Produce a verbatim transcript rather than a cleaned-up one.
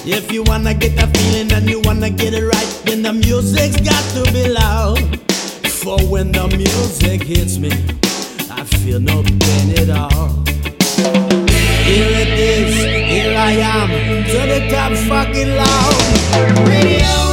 If you wanna get the feeling and you wanna get it right, then the music's got to be loud. For when the music hits me, I feel no pain at all. Here it is, here I am, to the top fucking loud. Radio.